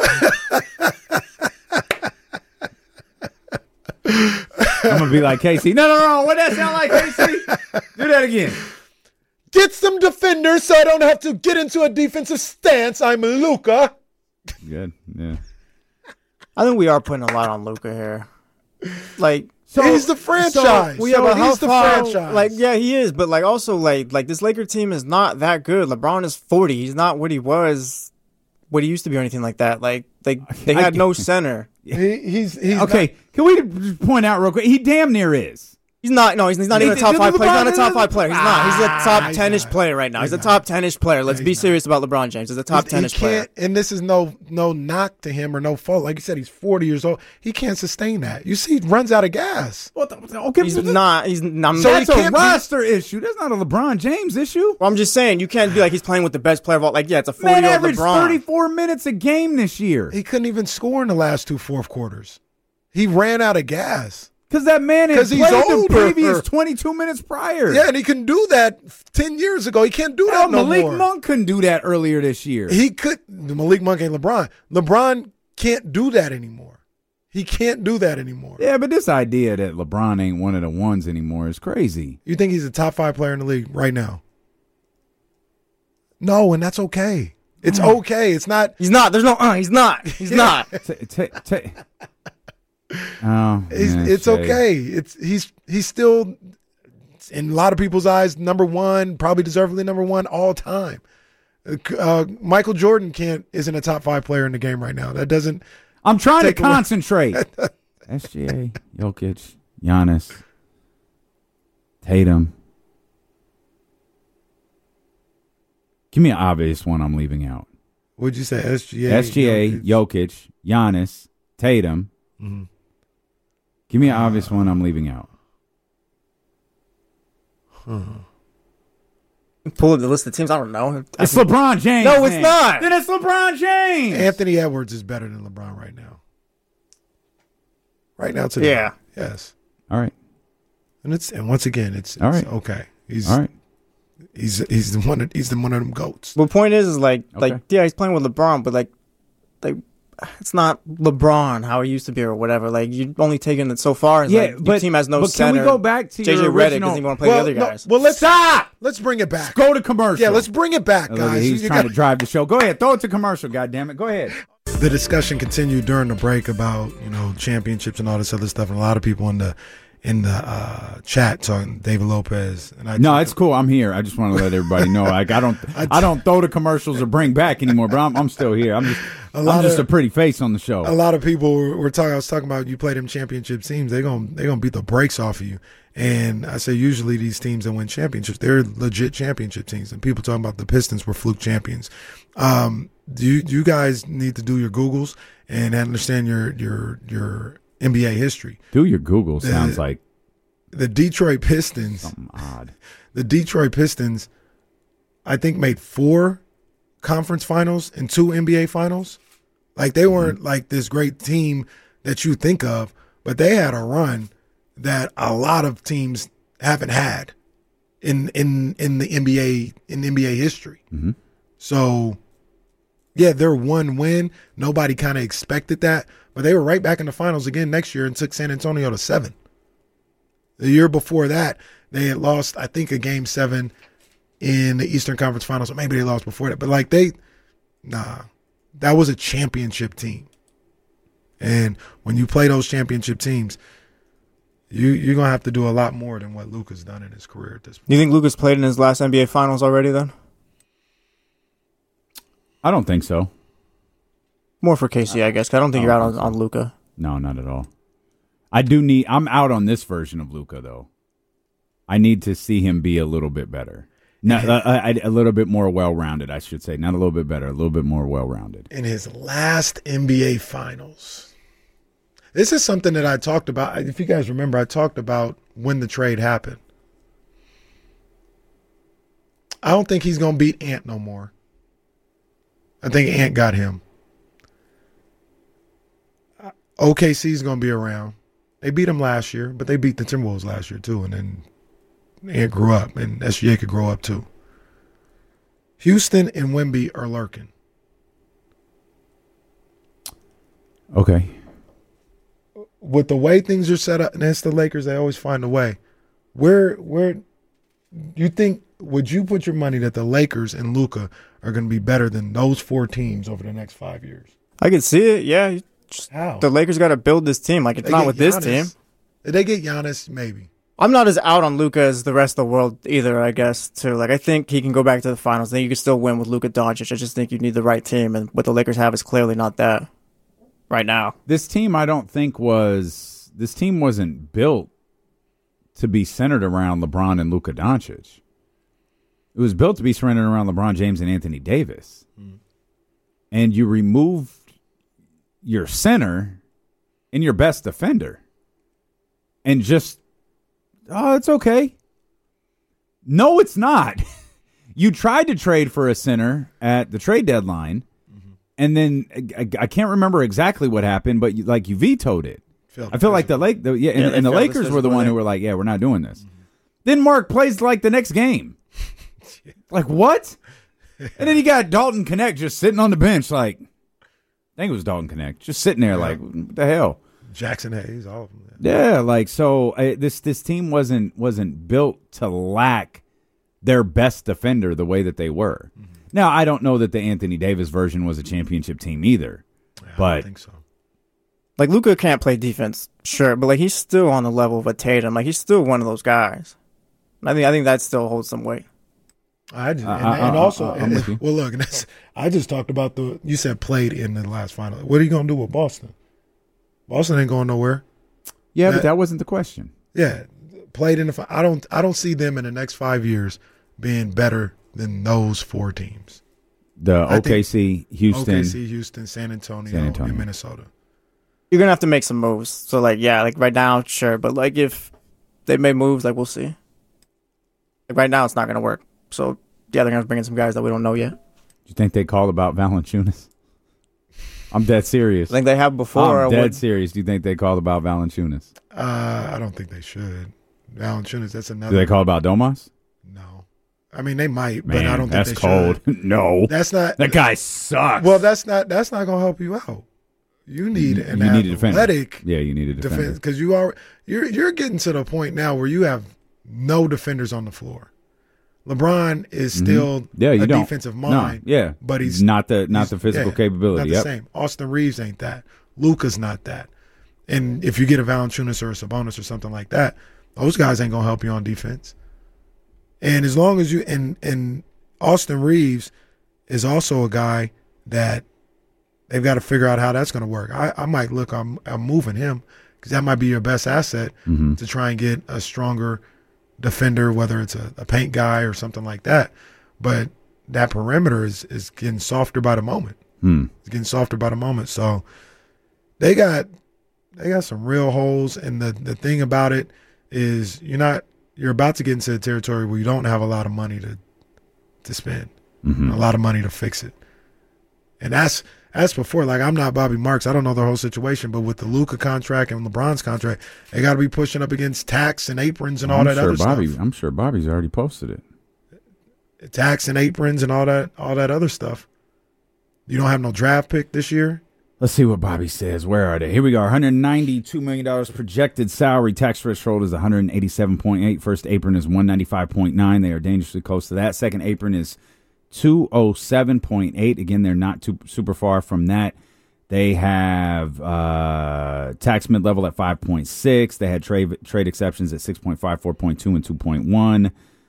I'm going to be like Casey. No, no, no. What that sound like, Casey? Do that again. Get some defenders so I don't have to get into a defensive stance. I'm Luka. Good. Yeah. I think we are putting a lot on Luka here. Like, so, he's the franchise. So, well, yeah, so but he's the far, franchise. Like, yeah, he is. But like, also, like, like this Laker team is not that good. LeBron is forty. He's not what he was, what he used to be, or anything like that. Like, like they had no center. He, he's he's okay. Not, can we just point out real quick? He damn near is. He's not. No, he's, he's not He- even a top the- five the player. He's not a LeBron- top five player. He's not. He's a top he's ten-ish not. player right now. He's, He's a not. top ten-ish player. Let's He's be not. serious about LeBron James. He's a top he ten-ish player. can't, and this is no no knock to him or no fault. Like you said, he's forty years old. He can't sustain that. You see, he runs out of gas. What the, okay, He's not. He's. I'm, So that's he a can't be- roster issue. That's not a LeBron James issue. Well, I'm just saying you can't be like he's playing with the best player of all. Like, yeah, it's a Man forty-year-old averaged LeBron. thirty-four minutes a game this year. He couldn't even score in the last two fourth quarters. He ran out of gas. Because that man had 'Cause he's played the older. previous twenty-two minutes prior. Yeah, and he can do that ten years ago. He can't do Hell, that no Malik more. Monk couldn't do that earlier this year. He could. Malik Monk ain't LeBron. LeBron can't do that anymore. He can't do that anymore. Yeah, but this idea that LeBron ain't one of the ones anymore is crazy. You think he's a top five player in the league right now? No, and that's okay. It's okay. It's not. He's not. There's no. Uh, he's not. He's not. T- t- t- oh, It's, yeah, it's Shay. okay. It's he's he's still in a lot of people's eyes number one, probably deservedly number one all time. Uh, Michael Jordan can't isn't a top five player in the game right now. That doesn't. I'm trying to Take away- concentrate. S G A, Jokic, Giannis, Tatum. Give me an obvious one I'm leaving out. What'd you say? S G A. S G A, Jokic. Jokic, Giannis, Tatum. Mhm. Give me an obvious one I'm leaving out. Pull up the list of teams. I don't know. It's LeBron James. No, it's man. not. Then it's LeBron James. Anthony Edwards is better than LeBron right now. Right now, today. Yeah. Yes. All right. And it's and once again, it's, it's All right. okay. He's All right. he's he's the one of, he's the one of them goats. But the point is, is like, Okay. like, yeah, he's playing with LeBron, but like, like, it's not LeBron how he used to be or whatever. Like, you're only taking it so far. It's Yeah, like, your but team has no but center. can we go back to J J your Redick original? doesn't even want to play Well, the other no, guys. well, let's Stop. let's bring it back. Go to commercial. Yeah, let's bring it back, Oh, look, guys. he's You trying got- to drive the show. Go ahead, throw it to commercial. God damn it, go ahead. the discussion continued during the break about, you know, championships and all this other stuff, and a lot of people in the in the uh, chat talking David Lopez. And I No, it's cool. I'm here. I just want to let everybody know. Like I don't, I don't throw the commercials or bring back anymore. But I'm, I'm still here. I'm just, I'm lot just of- a pretty face on the show. a lot of people were, were talking. I was talking about you play them championship teams. They're gonna they're gonna beat the brakes off of you. And I say usually these teams that win championships, they're legit championship teams. And people talking about the Pistons were fluke champions. Um, do you, you guys need to do your Googles and understand your your your N B A history? Do your Google. Sounds like The Detroit Pistons. something odd. The Detroit Pistons, I think, made four conference finals and two N B A finals. Like, they weren't like this great team that you think of, but they had a run that a lot of teams haven't had in in in the N B A in N B A history. Mhm. So, yeah, their one win, nobody kind of expected that, but they were right back in the finals again next year and took San Antonio to seven. The year before that, they had lost, I think, a game seven in the Eastern Conference Finals. Or maybe they lost before that. But, like, they, nah, that was a championship team. And when you play those championship teams, you, you're going to have to do a lot more than what Luka's done in his career at this point. Do you think Lucas played in his last N B A Finals already? Then I don't think so. more for K C, I guess. 'Cause I don't think I you're out don't on, think on Luca. No, not at all. I do need. I'm out on this version of Luka though. I need to see him be a little bit better. No, a, a, a little bit more well-rounded, I should say. Not a little bit better, a little bit more well-rounded. In his last N B A Finals. This is something that I talked about. If you guys remember, I talked about when the trade happened. I don't think he's gonna beat Ant no more. I think Ant got him. O K C's gonna be around. They beat him last year, but they beat the Timberwolves last year too, and then Ant grew up, and S G A could grow up too. Houston and Wemby are lurking. Okay. With the way things are set up, and it's the Lakers, they always find a way. Where, where you think, would you put your money that the Lakers and Luka are going to be better than those four teams over the next five years? I can see it. Yeah. How? The Lakers got to build this team. Like, it's They not get with this Giannis. team. If they get Giannis, maybe. I'm not as out on Luka as the rest of the world either, I guess, too. Like, I think he can go back to the finals. I think you can still win with Luka Doncic. I just think you need the right team, and what the Lakers have is clearly not that right now. This team, I don't think was this team wasn't built to be centered around LeBron and Luka Doncic. It was built to be centered around LeBron James and Anthony Davis. Mm. And you removed your center and your best defender. And just, oh, it's okay. No, it's not. You tried to trade for a center at the trade deadline, mm-hmm. and then I, I can't remember exactly what happened, but you, like you vetoed it. Felt I feel like the Lake, the, yeah, yeah, and, and the Lakers were the one who were like, "Yeah, we're not doing this." Mm-hmm. Then Mark plays like the next game. Like what? And then you got Dalton Connect just sitting on the bench, like I think it was Dalton Connect, just sitting there, yeah. like what the hell. Jackson Hayes, all of them. Yeah, like so. Uh, this this team wasn't wasn't built to lack their best defender the way that they were. Mm-hmm. Now I don't know that the Anthony Davis version was a championship team either, yeah, but I don't think so. Like Luka can't play defense, sure, but like he's still on the level of a Tatum. Like he's still one of those guys. I think I think that still holds some weight. I just, uh, and, uh, and also, uh, uh, and, well, look, and that's, I just talked about the. You said played in the last final. What are you gonna do with Boston? Boston ain't going nowhere. Yeah, that, but that wasn't the question. Yeah, played in the. I don't. I don't see them in the next five years being better than those four teams. The I O K C, Houston, O K C, Houston, San Antonio, San Antonio, and Minnesota. You're gonna have to make some moves. So like, yeah, like right now, sure, but like if they make moves, like we'll see. Like, right now, it's not gonna work. So yeah, they're gonna bring in some guys that we don't know yet. Do you think they called about Valanciunas? I'm dead serious. I think they have before. I'm dead would, serious. Do you think they called about Valanciunas? Uh, I don't think they should. Valanciunas, that's another. Do they call about Domas? No. I mean, they might, Man, but I don't think that's they cold. should. No. That's not. That guy sucks. Well, that's not That's not going to help you out. You need an you need a defender. athletic Yeah, you need a defender. defense because you are you're you're getting to the point now where you have no defenders on the floor. LeBron is still mm-hmm. yeah, you a don't. defensive mind. No, yeah, but he's not the not he's, the physical yeah, capability. Not the yep. same. Austin Reeves ain't that. Luka's not that. And if you get a Valanciunas or a Sabonis or something like that, those guys ain't gonna help you on defense. And as long as you and and Austin Reeves is also a guy that they've got to figure out how that's going to work. I, I might look, I'm, I'm moving him because that might be your best asset mm-hmm. to try and get a stronger defender, whether it's a, a paint guy or something like that. But that perimeter is, is getting softer by the moment. Hmm. It's getting softer by the moment. So they got they got some real holes. And the, the thing about it is you're not you're about to get into the territory where you don't have a lot of money to to spend, mm-hmm. a lot of money to fix it. And that's As before, like I'm not Bobby Marks. I don't know the whole situation, but with the Luka contract and LeBron's contract, they got to be pushing up against tax and aprons and all I'm that sure other Bobby, stuff. I'm sure Bobby's already posted it. Tax and aprons and all that, all that other stuff. You don't have no draft pick this year. Let's see what Bobby says. Where are they? Here we go. one hundred ninety-two million dollars projected salary. Tax threshold is one hundred eighty-seven point eight. First apron is one hundred ninety-five point nine. They are dangerously close to that. Second apron is two oh seven point eight. Again, they're not too super far from that. They have uh, tax mid-level at five point six. They had trade trade exceptions at six point five, four point two, and two point one.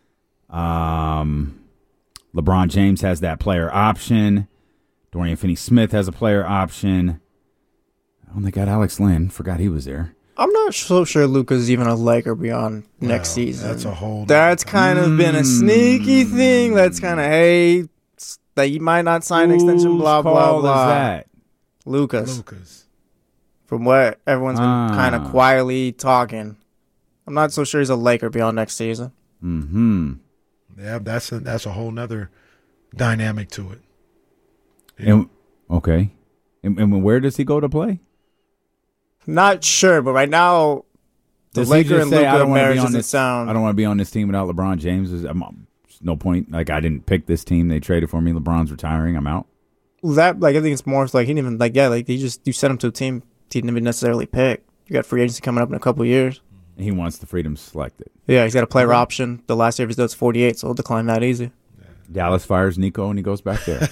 Um, LeBron James has that player option. Dorian Finney-Smith has a player option. Oh, they got Alex Lynn. Forgot he was there. I'm not so sure Luka's even a Laker beyond next Well, season. That's a whole. That's kind of been a sneaky thing. That's kind of, hey, that you might not sign an extension, blah, Whose blah, call blah. is that? Lucas. Lucas. From what everyone's been Ah. kind of quietly talking. I'm not so sure he's a Laker beyond next season. Mm-hmm. Yeah, that's a, that's a whole nother dynamic to it. And, okay. And, and where does he go to play? Not sure, but right now, the Does he Laker just and say, I Luka don't wanna be marriage on doesn't this- sound. I don't want to be on this team without LeBron James. Is- I'm, there's no point. Like, I didn't pick this team. They traded for me. LeBron's retiring. I'm out. that like I think it's more like he didn't even like yeah like he just you sent him to a team he didn't even necessarily pick. You got free agency coming up in a couple of years. He wants the freedom to select it. Yeah, he's got a player option. The last year of his deal is forty-eight, so he'll decline that easy. Dallas fires Nico and he goes back there.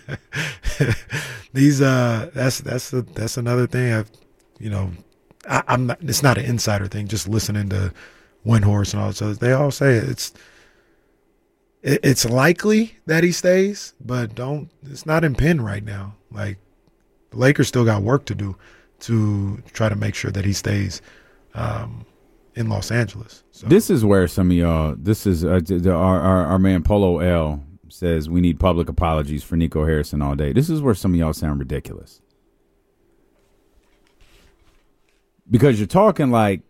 These uh, that's that's a, that's another thing. I've, you know, I, I'm not. It's not an insider thing. Just listening to Windhorst and all this. They all say it's it, it's likely that he stays, but don't. It's not in pen right now. Like the Lakers still got work to do to try to make sure that he stays um, in Los Angeles. So. This is where some of y'all, this is uh, the, our, our our man Polo L says we need public apologies for Nico Harrison all day. This is where some of y'all sound ridiculous. Because you're talking like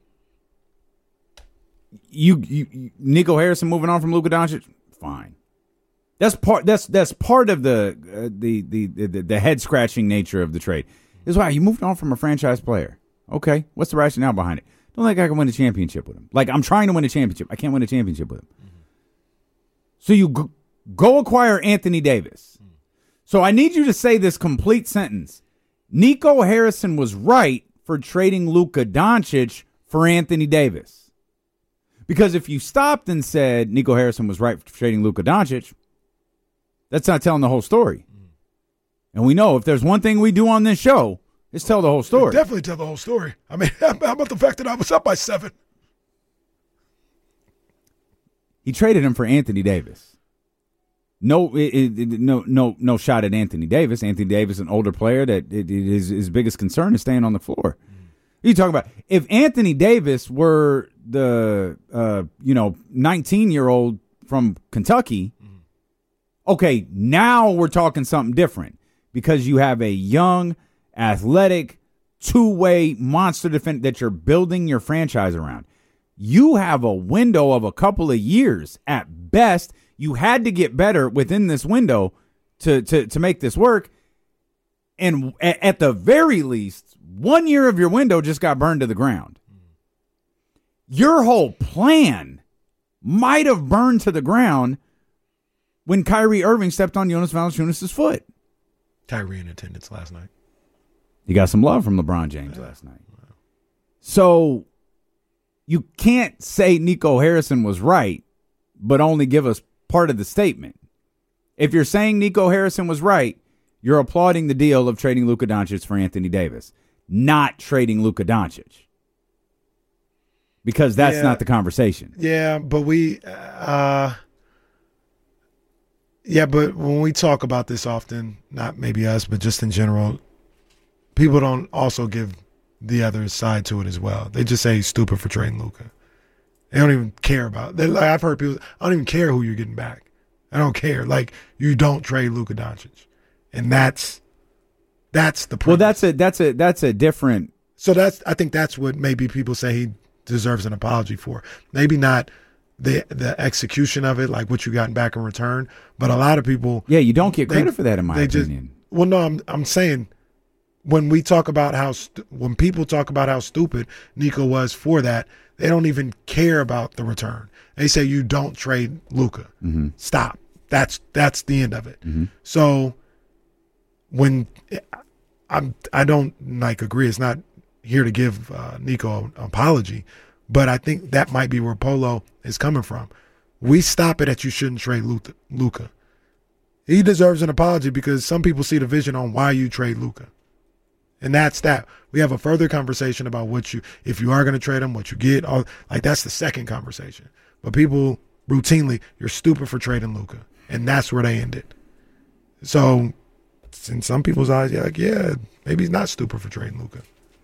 you, you, you Nico Harrison moving on from Luka Doncic, fine. That's part. That's that's part of the uh, the, the the the head scratching nature of the trade. Is why you moved on from a franchise player. Okay, what's the rationale behind it? Don't think I can win a championship with him. Like I'm trying to win a championship, I can't win a championship with him. Mm-hmm. So you go, go acquire Anthony Davis. Mm. So I need you to say this complete sentence. Nico Harrison was right for trading Luka Doncic for Anthony Davis. Because if you stopped and said Nico Harrison was right for trading Luka Doncic, that's not telling the whole story. Mm. And we know if there's one thing we do on this show, it's tell the whole story. Definitely tell the whole story. I mean, how about the fact that I was up by seven? He traded him for Anthony Davis. No, it, it, no, no, no shot at Anthony Davis. Anthony Davis, an older player that it, it, his, his biggest concern is staying on the floor. Mm. You talk about if Anthony Davis were the uh, you know nineteen year old from Kentucky. Mm. Okay, now we're talking something different because you have a young, athletic, two-way monster defender that you're building your franchise around. You have a window of a couple of years at best. You had to get better within this window to to, to make this work. And at, at the very least, one year of your window just got burned to the ground. Your whole plan might have burned to the ground when Kyrie Irving stepped on Jonas Valanciunas' foot. Kyrie in attendance last night. You got some love from LeBron James last night. So you can't say Nico Harrison was right, but only give us part of the statement. If you're saying Nico Harrison was right, you're applauding the deal of trading Luka Doncic for Anthony Davis, not trading Luka Doncic. Because that's yeah. not the conversation. Yeah, but we, uh, yeah, but when we talk about this often, not maybe us, but just in general, people don't also give the other side to it as well. They just say he's stupid for trading Luka. They don't even care about it. Like, I've heard people, I don't even care who you're getting back. I don't care. Like, you don't trade Luka Doncic. And that's that's the premise. Well, that's a that's a that's a different. So that's I think that's what maybe people say he deserves an apology for. Maybe not the the execution of it, like what you got back in return, but a lot of people. Yeah, you don't get credit they, for that, in my they opinion. Just, well, no, I'm I'm saying when we talk about how stu- when people talk about how stupid Nico was for that, they don't even care about the return. They say you don't trade Luka. Mm-hmm. Stop. That's that's the end of it. Mm-hmm. So when I'm I don't like agree. It's not here to give uh, Nico an apology, but I think that might be where Polo is coming from. We stop it at you shouldn't trade Luka. He deserves an apology because some people see the vision on why you trade Luka. And that's that. We have a further conversation about what you, if you are going to trade him, what you get. All, like that's the second conversation. But people routinely, you're stupid for trading Luka. And that's where they end it. So in some people's eyes, you're like, yeah, maybe he's not stupid for trading Luka.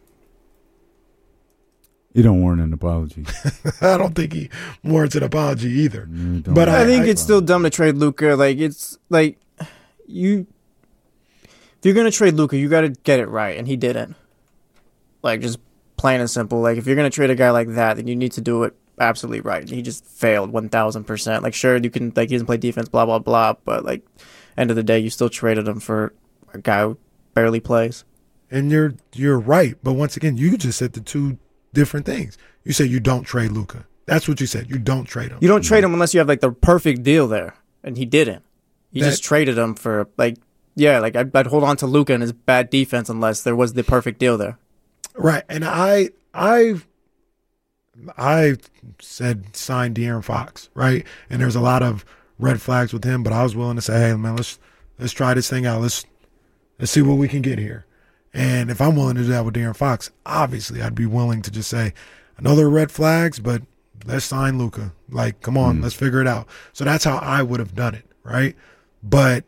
You don't warrant an apology. I don't think he warrants an apology either. But I, I think I, it's still dumb to trade Luka. Like it's like you, if you're gonna trade Luka, you got to get it right, and he didn't. Like just plain and simple. Like if you're gonna trade a guy like that, then you need to do it absolutely right. He just failed one thousand percent. Like, sure, you can, like, he doesn't play defense, blah, blah, blah, but, like, end of the day, you still traded him for a guy who barely plays. And you're you're right. But once again, you just said the two different things. You said you don't trade Luka. That's what you said. You don't trade him. You don't trade him unless you have, like, the perfect deal there. And he didn't. He That- just traded him for, like, yeah, like, I'd, I'd hold on to Luka and his bad defense unless there was the perfect deal there. Right. And I I I said sign De'Aaron Fox, right? And there's a lot of red flags with him, but I was willing to say, hey man, let's let's try this thing out. Let's let's see what we can get here. And if I'm willing to do that with De'Aaron Fox, obviously I'd be willing to just say, I know there are red flags, but let's sign Luka. Like, come on, mm. let's figure it out. So that's how I would have done it, right? But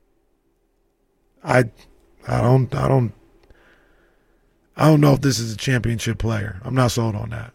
I I don't I don't I don't know if this is a championship player. I'm not sold on that.